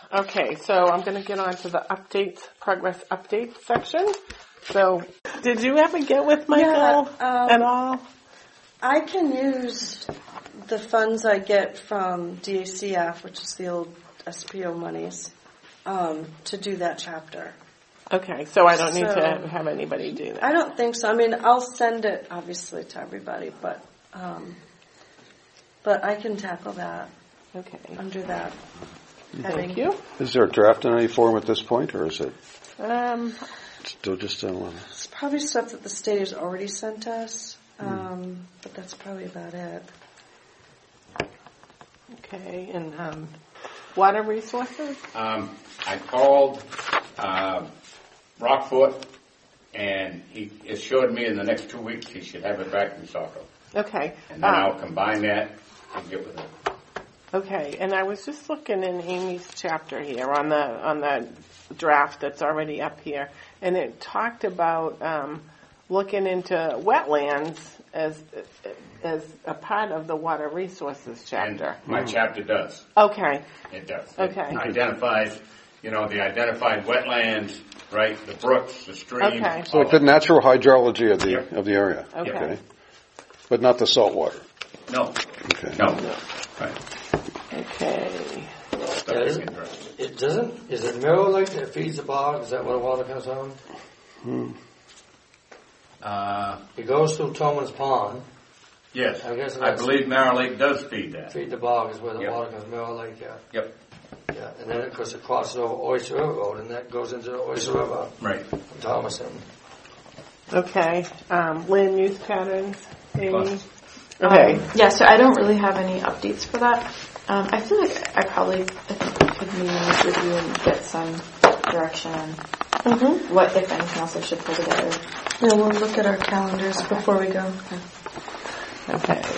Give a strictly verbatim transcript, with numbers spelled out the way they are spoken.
Okay, so I'm going to get on to the updates, progress update section. So, did you ever get with Michael Yeah, um, at all? I can use the funds I get from D A C F, which is the old S P O monies, um, to do that chapter. Okay, so I don't need So- to have anybody do that. I don't think so. I mean, I'll send it, obviously, to everybody, but um, but I can tackle that Okay. under that Thank heading. you. Is there a draft in any form at this point, or is it Um, still just a... It's probably stuff that the state has already sent us, um, but that's probably about it. okay, and um, water resources? Um, I called uh, Rockfoot, and he assured me in the next two weeks he should have it back from Saco. Okay. And then um, I'll combine that and get with it. Okay, and I was just looking in Amy's chapter here on the on the draft that's already up here, and it talked about um, looking into wetlands as as a part of the water resources chapter. And my chapter does. Okay, It does. Okay. It identifies, you know, the identified wetlands, right? The brooks, the streams. Okay. So like the natural hydrology of the Yep. of the area? okay, But not the salt water? No. Okay. No. Right. okay. Stuff Yeah, you is can it, trust. it doesn't. Is it Mirror Lake that feeds the bog? Is that where the water comes from? Uh, It goes through Tolman's Pond. yes. I guess I that's- believe Merrill Lake does feed that. Feed the bog is where the Yep. water comes. Mirror Lake, yeah, Yep. yeah. And then of course it crosses over Oyster River Road, and that goes into the Oyster River Right. from Thomason. Okay, um, land use patterns, Amy? Fine. Okay, Um, yeah, so I don't really have any updates for that. Um, I feel like I probably I think I could meet with you and get some direction on mm-hmm. what, if anything else, I should pull together. Yeah, we'll look at our calendars before we go. Okay,